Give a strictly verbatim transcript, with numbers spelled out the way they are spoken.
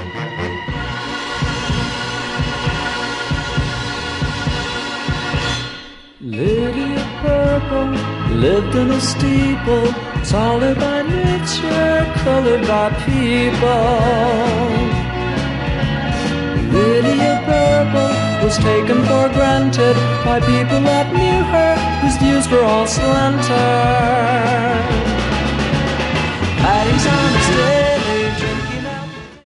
Lydia Purple lived in a steeple, taller by nature, colored by people. Lydia Purple was taken for granted by people that knew her, whose views were all slanted.